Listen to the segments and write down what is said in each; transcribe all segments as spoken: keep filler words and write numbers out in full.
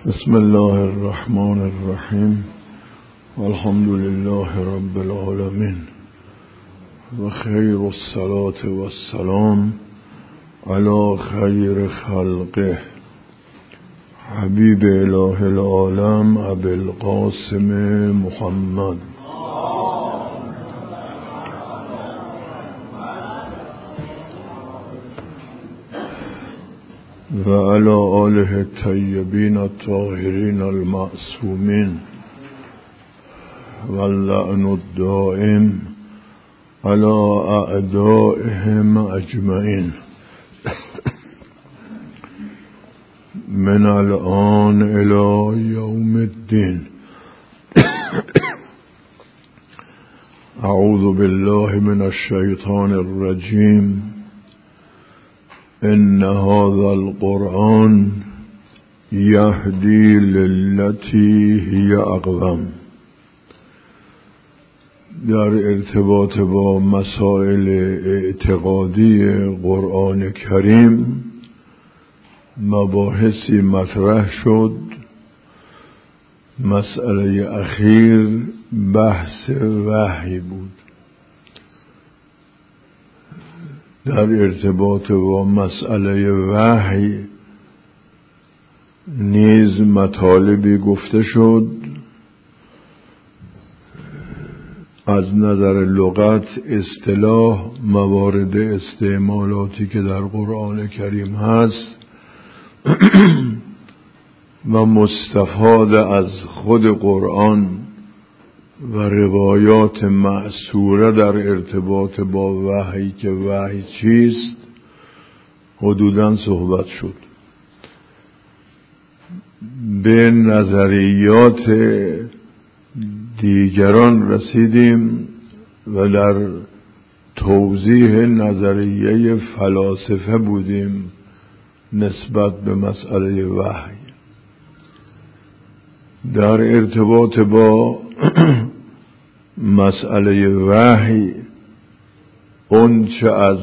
بسم الله الرحمن الرحیم والحمد لله رب العالمین و خیر الصلاة و السلام علی خیر خلقه حبیب اله العالم ابی القاسم محمد و علی آله الطیبین الطاهرین المعصومین و اللعن الدائم علی اعدائهم اجمعین. من الان الی یوم الدین. اعوذ بالله من الشیطان الرجیم. ان هذا القرآن یهدی للتی هی اقوم. در ارتباط با مسائل اعتقادی قرآن کریم مباحثی مطرح شد. مسئله اخیر بحث وحی بود. در ارتباط با مسئله وحی نیز مطالبی گفته شد. از نظر لغت اصطلاح موارد استعمالاتی که در قرآن کریم هست و مستفاد از خود قرآن و روایات مأثوره در ارتباط با وحی که وحی چیست حدوداً صحبت شد. به نظریات دیگران رسیدیم و در توضیح نظریه فلاسفه بودیم نسبت به مسئله وحی. در ارتباط با مسئله وحی اون چه از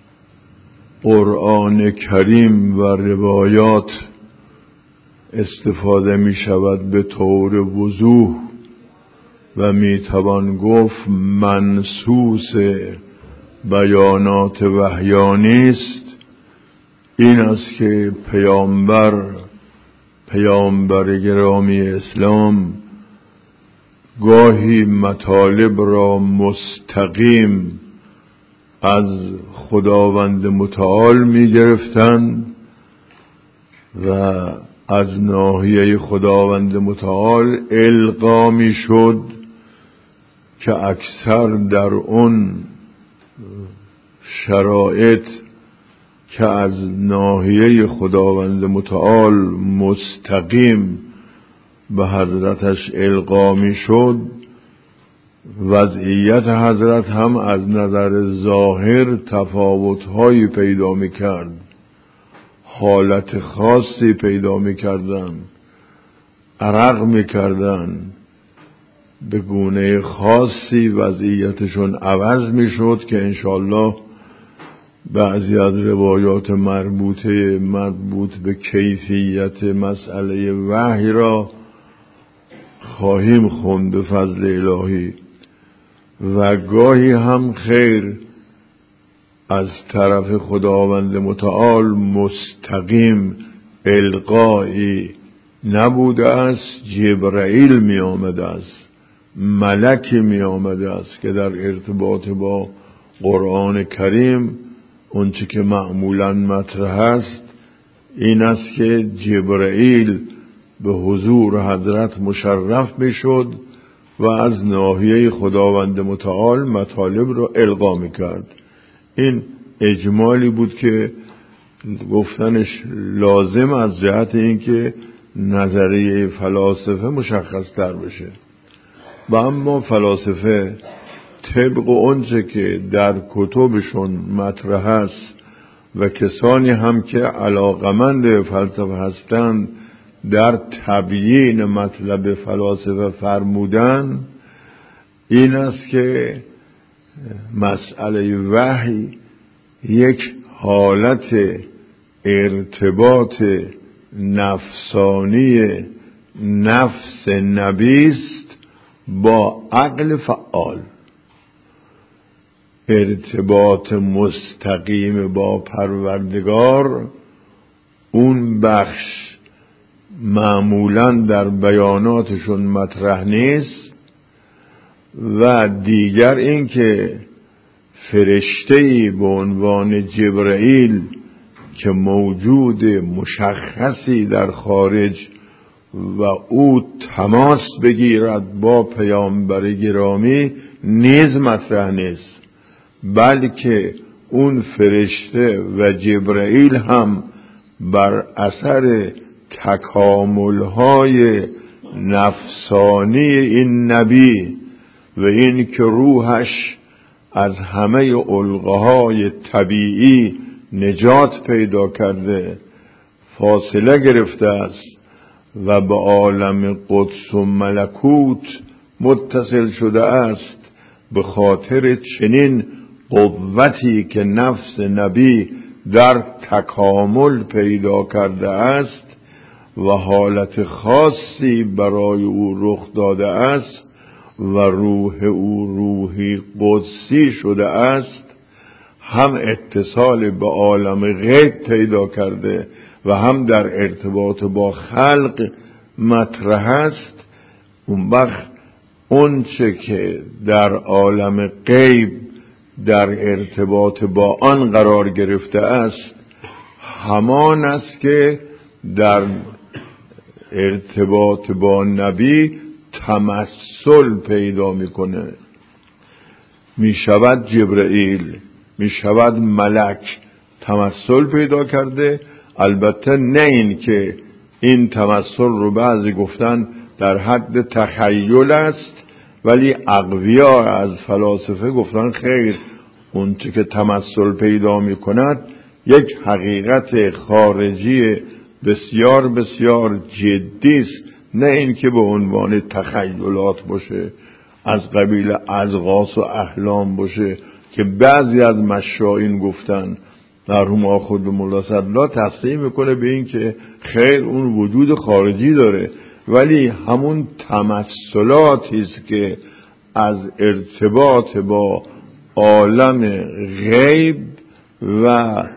قرآن کریم و روایات استفاده می شود به طور وضوح و می توان گفت منسوس بیانات وحیانی است، این است که پیامبر پیامبر گرامی اسلام گاهی مطالب را مستقیم از خداوند متعال می گرفتند و از ناحیه خداوند متعال القا می شد که اکثر در اون شرایط که از ناحیه خداوند متعال مستقیم به حضرتش القا می شد، وضعیت حضرت هم از نظر ظاهر تفاوت‌هایی پیدا می کرد، حالت خاصی پیدا می کردن، عرق می کردن، به گونه خاصی وضعیتشون عوض می شد که انشاءالله بعضی از روایات مربوطه مربوط به کیفیت مسئله وحی را خواهیم خوند به فضل الهی. و گاهی هم خیر از طرف خداوند متعال مستقیم القایی نبوده است، جبرائیل می آمده است، ملکی می آمده است که در ارتباط با قرآن کریم اونچه که معمولاً مطرح است این است که جبرائیل به حضور حضرت مشرف می شد و از ناحیه خداوند متعال مطالب را القا می کرد. این اجمالی بود که گفتنش لازم از جهت اینکه نظریه فلاسفه مشخص تر بشه. و اما فلاسفه طبق اونچه که در کتبشون مطرح است و کسانی هم که علاقمند فلسفه هستند در تبیین مطلب فلاسفه فرمودن، این است که مسئله وحی یک حالت ارتباط نفسانی نفس نبیست با عقل فعال. ارتباط مستقیم با پروردگار اون بخش معمولاً در بیاناتشون مطرح نیست و دیگر این که فرشته‌ای به عنوان جبرئیل که موجود مشخصی در خارج و او تماس بگیرد با پیامبر گرامی نیز مطرح نیست، بلکه اون فرشته و جبرئیل هم بر اثر تکامل‌های نفسانی این نبی و این که روحش از همه علقه‌های طبیعی نجات پیدا کرده فاصله گرفته است و به عالم قدس و ملکوت متصل شده است، به خاطر چنین قوتی که نفس نبی در تکامل پیدا کرده است و حالت خاصی برای او رخ داده است و روح او روحی قدسی شده است، هم اتصال به عالم غیب پیدا کرده و هم در ارتباط با خلق مطرح است. اون وقت اون چه که در عالم غیب در ارتباط با آن قرار گرفته است همان است که در ارتباط با نبی تمثل پیدا میکنه، میشود جبرئیل، میشود ملک، تمثل پیدا کرده. البته نه این که این تمثل رو بعضی گفتن در حد تخیل است، ولی اقویا از فلاسفه گفتن خیر، اون چه که تمثل پیدا میکند یک حقیقت خارجی بسیار بسیار جدی است، نه این که به عنوان تخیلات باشه، از قبیل ازغاث و احلام باشه که بعضی از مشایخ گفتن. مرحوم آخوند ملا صدرالله تصریح میکنه به این که خیر اون وجود خارجی داره، ولی همون تمثلاتی است که از ارتباط با عالم غیب و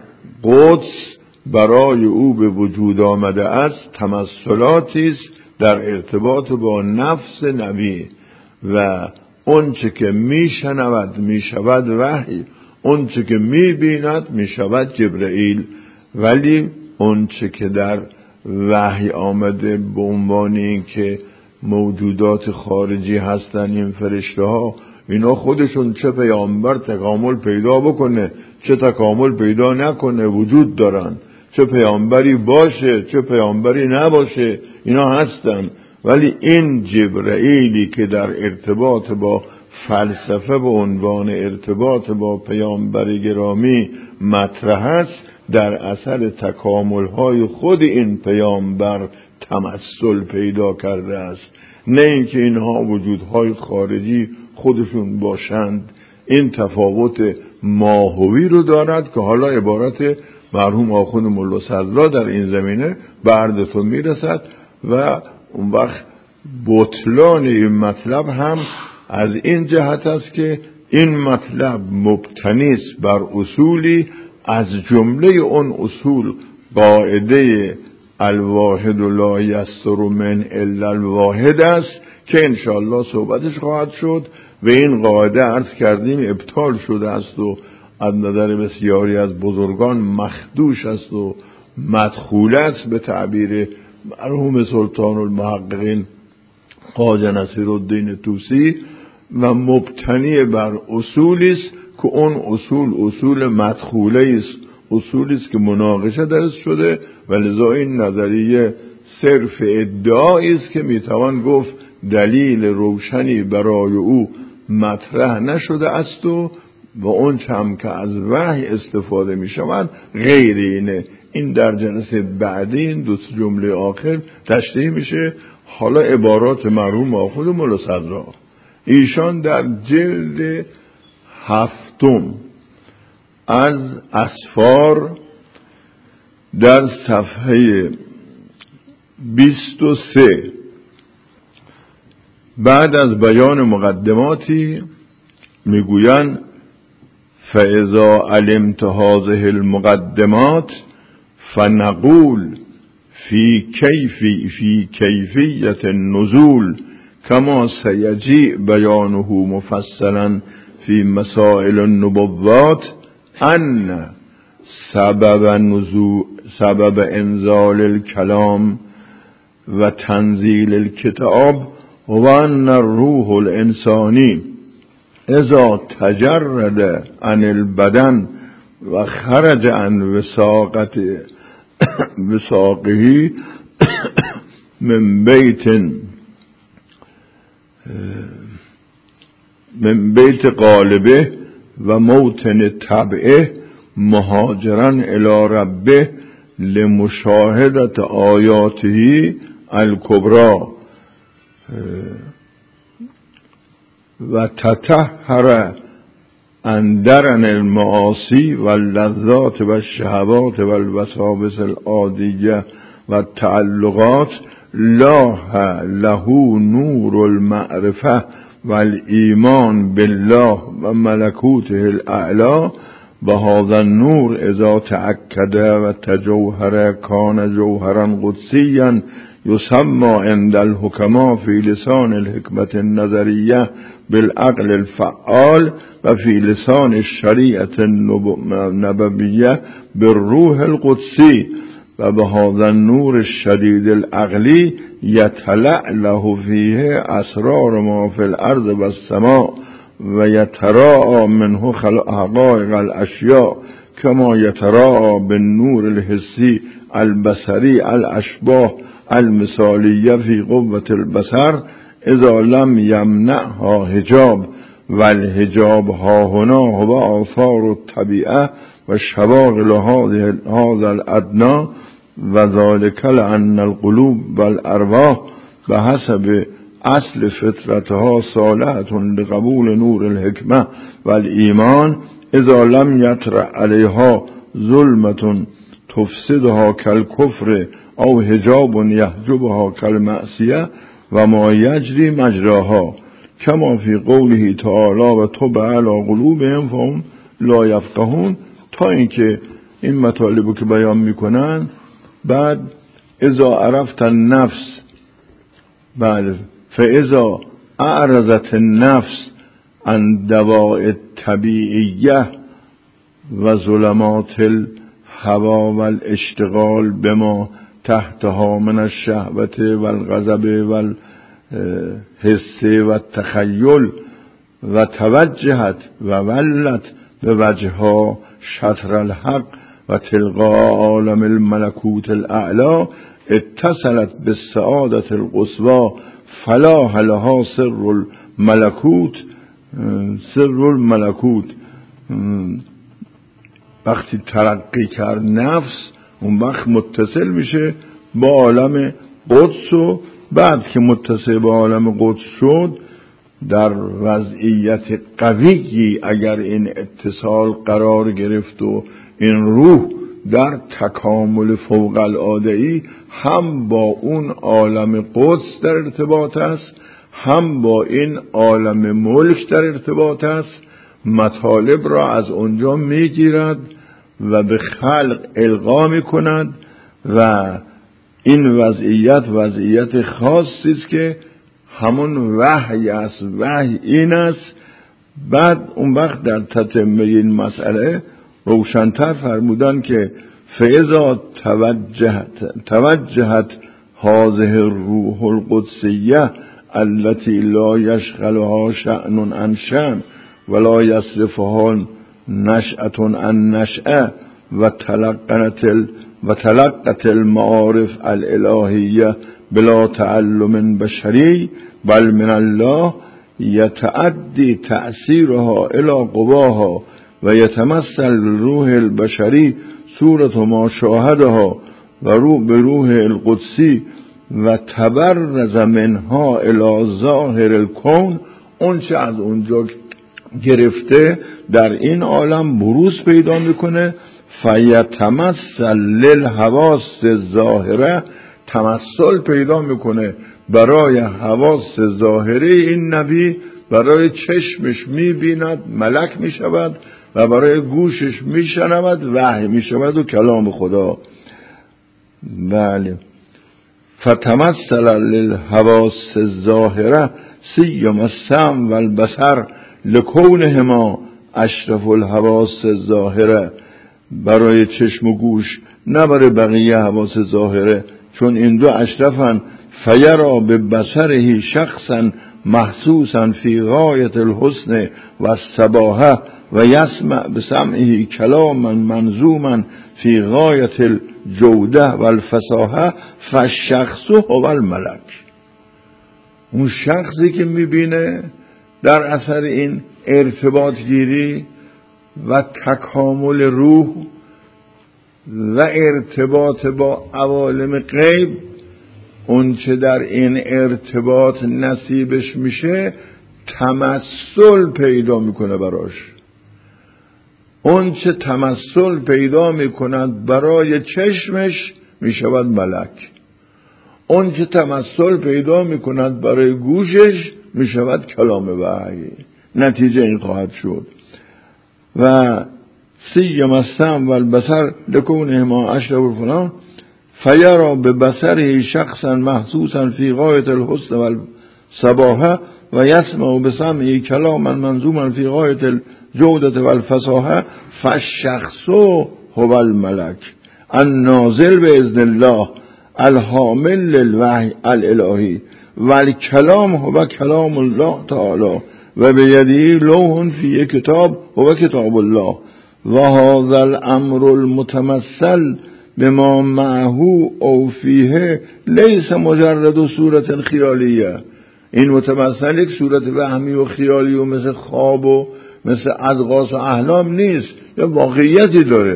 قدس برای او به وجود آمده است، تمثلاتی است در ارتباط با نفس نبی و اون چه که میشنود میشود وحی، اون چه که میبیند میشود جبرئیل. ولی اون چه که در وحی آمده به عنوان این که موجودات خارجی هستن، این فرشته ها، اینا خودشون چه پیامبر تکامل پیدا بکنه چه تکامل پیدا نکنه وجود دارن، چه پیامبری باشه چه پیامبری نباشه اینا هستن. ولی این جبرئیلی که در ارتباط با فلسفه به عنوان ارتباط با پیامبر گرامی مطرح است، در اثر تکامل‌های خود این پیامبر تمثل پیدا کرده است، نه اینکه اینها وجودهای خارجی خودشون باشند. این تفاوت ماهوی رو دارد که حالا عبارت مرحوم آخوند ملا صدرالله در این زمینه به عرضتون میرسد و اون وقت بطلان این مطلب هم از این جهت است که این مطلب مبتنی است بر اصولی، از جمله اون اصول قاعده الواحد لا یستر من الا الواحد است که انشاءالله صحبتش خواهد شد و این قاعده عرض کردیم ابطال شده است و از نظر بسیاری از بزرگان مخدوش است و مدخول است به تعبیر مرحوم سلطان المحققین خواجه نصیرالدین طوسی و مبتنی بر اصولی است که اون اصول اصول مدخوله است، اصولی است که مناقشه درست شده و لذا این نظریه صرف ادعایی است که میتوان گفت دلیل روشنی برای او مطرح نشده است و و اون هم که از وحی استفاده می شود غیر اینه. این در جلسه بعدی این دو جمله آخر تشریح میشه. حالا عبارات مرحوم آخوند ملا صدرالله، ایشان در جلد هفتم از اسفار در صفحه بیست و سه. بعد از بیان مقدماتی میگویند فاذا علمت هذه المقدمات فنقول فی کیفی فی کیفیت النزول کما سیجیء بیانه مفصلا فی مسائل النبوات ان سبب نزول سبب انزال الکلام و تنزیل الکتاب و ان الروح الانسانی اذا تجرد عن البدن و خرج عن وساقت وساقه من بیت من بیت قالبه و موطن طبعه مهاجرا الی ربه لمشاهدت آیاته الکبرى و تطهر عن درن المعاصی و اللذات و الشهوات و الوساوس العادیه و التعلقات لاح له نور المعرفه و الایمان بالله و ملکوته الاعلی و هذا النور اذا تأکد و تجوهر کان جوهرا قدسیا یسمى عند الحکما فی لسان الحکمت النظریه بالعقل الفعال و فی لسان الشریعت النبویه بالروح القدسی و به هذا النور الشدید العقلی یتلألأ فیه اسرار ما فی الارض و السماء و یتراءى منه حقائق الاشیاء کما یتراءى بالنور الحسی البصری الاشباه المثالیه فی قوة البصر اذا لم یمنعها حجاب و الحجاب ها هنا هو آثار الطبیعه و شواغل هذا الادنى و ذلك لأن القلوب و الارواح بحسب اصل فطرتها صالحة لقبول نور الحکمه و الایمان اذا لم یطرأ علیها ظلمة تفسدها کالکفر او حجاب یحجبها کالمعصیه و ما یجری مجراها کما فی قوله تعالی و طبع علی قلوبهم فهم لا یفقهون، تا اینکه این مطالبو که بیان میکنن. بعد اذا عرفت النفس، بله، فاذا اعرضت النفس عن دواء الطبیعیه و ظلمات الهوا و الاشتغال بما تحتها من الشهوت و الغضب و الحس و التخیل و توجهت و ولت به وجهها شطر الحق و تلقاء عالم الملکوت الاعلی اتصلت بالسعادت القصوى فلاح لها سر الملکوت. سر الملکوت وقتی ترقی کرد نفس، اون وقت متصل میشه با عالم قدس و بعد که متصل با عالم قدس شد در وضعیت قویی اگر این اتصال قرار گرفت و این روح در تکامل فوق العاده‌ای هم با اون عالم قدس در ارتباط است، هم با این عالم ملک در ارتباط است، مطالب را از اونجا میگیرد و به خلق القا میکند و این وضعیت وضعیت خاصی است که همون وحی است. وحی این است. بعد اون وقت در تتمه این مسئله روشن‌تر فرمودن که فاذا توجهت توجهت هذه الروح القدسیه التي لا يشغلها شأن عن شأن ولا يصرفها نشأة عن نشأة و تلقنت ال و تلقت المعارف الالهیه بلا تعلم بشری بل من الله یتعدی تأثیرها الى قواها و یتمثل روح البشری صورت ما شاهدها و روح به روح القدسی و تبرز منها الى ظاهر الکون، اون چه از اونجا گرفته در این عالم بروز پیدا میکنه. فیتمثل للحواس الظاهره تمثل پیدا میکنه برای حواس ظاهره این نبی، برای چشمش میبیند ملک میشود و برای گوشش میشنود وحی میشود و کلام خدا. بله. فتمثل للحواس الظاهره سیم السمع والبصر لکونهما اشرف الحواس الظاهره، برای چشم و گوش نه برای بقیه حواس ظاهره، چون این دو اشرفن. فیرا به بصره شخصا محسوسا فی غایت الحسن و الصباحه و یسمع بسمعه کلاما منظوما فی غایت الجوده و الفصاحه فالشخص هو الملک. اون شخصی که میبینه در اثر این ارتباط گیری و تکامل روح و ارتباط با عوالم غیب، اون چه در این ارتباط نصیبش میشه تمثل پیدا میکنه براش. اون چه تمثل پیدا میکند برای چشمش میشود ملک، اون چه تمثل پیدا میکند برای گوشش میشود کلام وحی. نتیجه این خواهد شد. و سیم السمع والبصر لکونهما اشرف فلان فیرا به بصره شخصا محسوسا فی غایت الحسن والصباحه و یسمع بسمعه کلاما منظوما فی غایت الجودة والفصاحه فالشخص هو الملک النازل باذن الله الحامل للوحی الالهی والکلام هو کلام الله تعالی و بیده لوح فی کتاب هو کتاب الله و هذا الامر المتمثل بما معه او فیه لیس مجرد صورت خیالیه. این متمثل یک صورت وهمی و خیالی و مثل خواب و مثل اضغاث و احلام نیست، یا واقعیتی داره.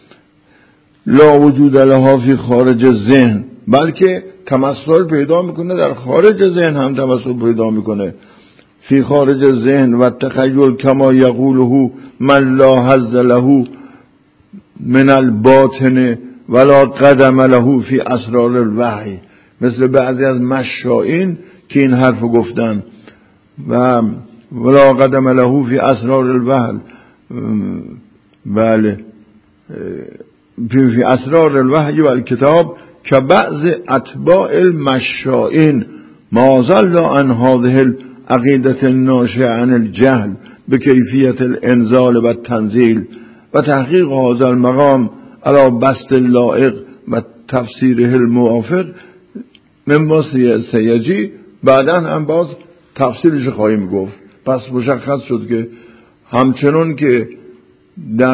لا وجود لها فی خارج ذهن، بلکه تمثل پیدا میکنه در خارج ذهن هم تمثل پیدا میکنه. فی خارج ذهن و تخیل کما یقوله من لا حظ له من الباطن ولا قدم له فی اسرار الوحی، مثل بعضی از مشائین که این حرف گفتن و ولا قدم له فی اسرار الوحی. بله، فی اسرار الوحی و الکتاب که بعض اتباع المشائین ما ظل عن هذه العقیدة الناشئة عن الجهل بکیفیت الانزال و التنزیل و تحقیق هذا المقام علی بسط اللائق و تفسیره الموافق مما سیجی. بعدا هم باز تفسیرش خواهیم گفت. پس مشخص شد که همچنان که در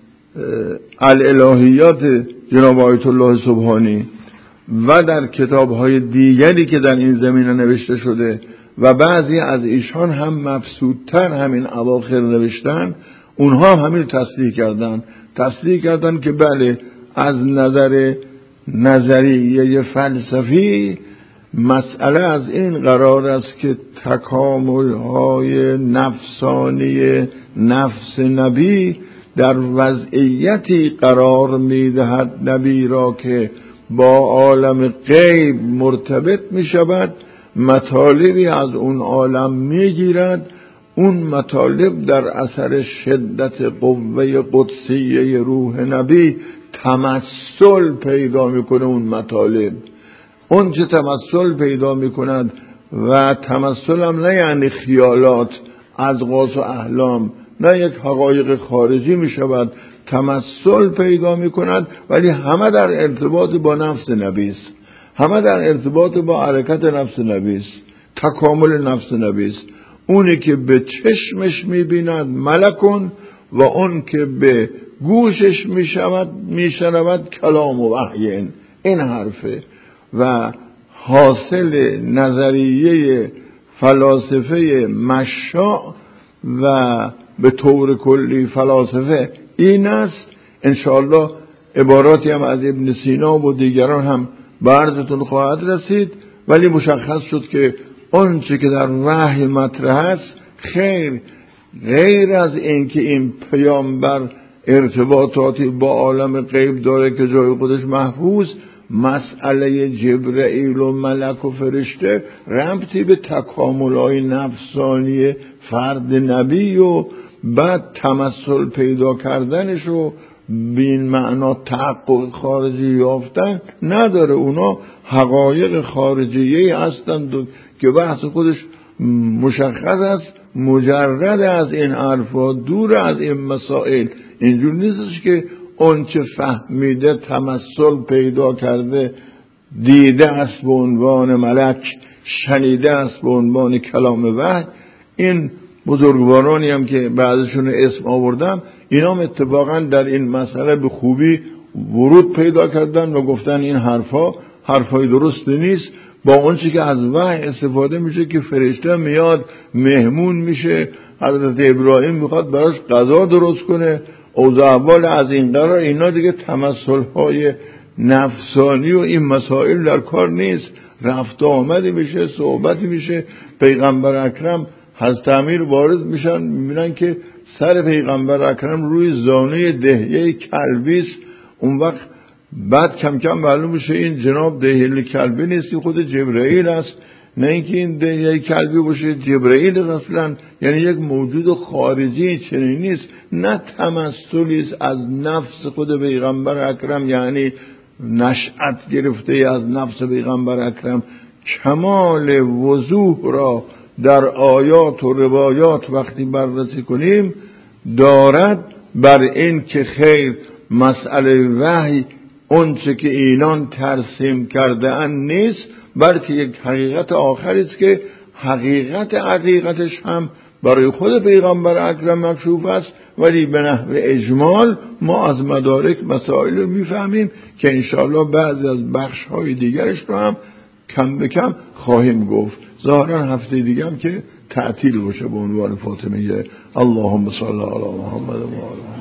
الالهیات جناب آیت الله سبحانی و در کتاب‌های دیگری که در این زمینه نوشته شده و بعضی از ایشان هم مبسوط‌تر همین اواخر نوشتن، اونها هم همین تصدیق کردن تصدیق کردن که بله، از نظر نظریه فلسفی مسئله از این قرار است که تکامل‌های نفسانی نفس نبی در وضعیتی قرار می‌دهد نبی را که با عالم غیب مرتبط می‌شود، مطالبی از اون عالم می‌گیرد. اون مطالب در اثر شدت قوه قدسیه روح نبی تمثل پیدا میکنه. اون مطالب اون چه تمثل پیدا میکند و تمثل هم نه یعنی خیالات اضغاث و احلام، نه یک حقایق خارجی میشود، تمثل پیدا میکند ولی همه در ارتباط با نفس نبی است، همه در ارتباط با حرکت نفس نبی است، تکامل نفس نبی است. اونی که به چشمش میبیند ملکون و اون که به گوشش میشود میشنود کلام و وحی. این حرفه و حاصل نظریه فلاسفه مشاع و به طور کلی فلاسفه این است. انشاءالله عباراتی هم از ابن سینا و دیگران هم به عرضتون خواهد رسید، ولی مشخص شد که اون چه که در وحی مطرح است خیر غیر از این که این پیامبر ارتباطاتی با عالم غیب داره که جای خودش محفوظ مسئله جبرئیل و ملک و فرشته ربطی به تکامل‌های نفسانی فرد نبی و بعد تمثل پیدا کردنش و به این معنا تحقق خارجی یافتن نداره. اونا حقایق خارجیه هستند که بحث خودش مشخص است، مجرد از این حرفا، دور از این مسائل. اینجور نیستش که اون چه فهمیده تمثل پیدا کرده، دیده است به عنوان ملک، شنیده است به عنوان کلام وحی. این بزرگوارانی هم که بعضشون اسم آوردم، اینا هم اتفاقا در این مسئله به خوبی ورود پیدا کردن و گفتن این حرفا حرفای درست نیست. با اون چی که از وحی استفاده میشه که فرشته میاد مهمون میشه، حضرت ابراهیم میخواد براش غذا درست کنه، اوضاع احوال از این قرار، اینا دیگه تمثل های نفسانی و این مسائل در کار نیست. رفت آمدی میشه، صحبتی میشه. پیغمبر اکرم حضرت امیر وارد میشن، میبینن که سر پیغمبر اکرم روی زانوی دهیه کلبی است. اون وقت بعد کم کم معلوم میشه این جناب دهیه کلبی نیست، خود جبرئیل است. نه اینکه این دهیه کلبی باشه، جبرئیل اصلا یعنی یک موجود خارجی چنین نیست، نه تمثلی است از نفس خود پیغمبر اکرم، یعنی نشأت گرفته از نفس پیغمبر اکرم. کمال وضوح را در آیات و روایات وقتی بررسی کنیم دارد بر این که خیر مسئله وحی اون چه که اینان ترسیم کرده اند نیست، بلکه یک حقیقت آخری است که حقیقت حقیقتش هم برای خود پیغمبر اکرم مکشوف است، ولی به نحو اجمال ما از مدارک مسائل رو میفهمیم که انشاءالله بعضی از بخش های دیگرش رو هم کم به کم خواهیم گفت. ظاهرا هفته دیگه هم که تعطیل باشه به عنوان فاطمیه. اللهم صل علی محمد و آل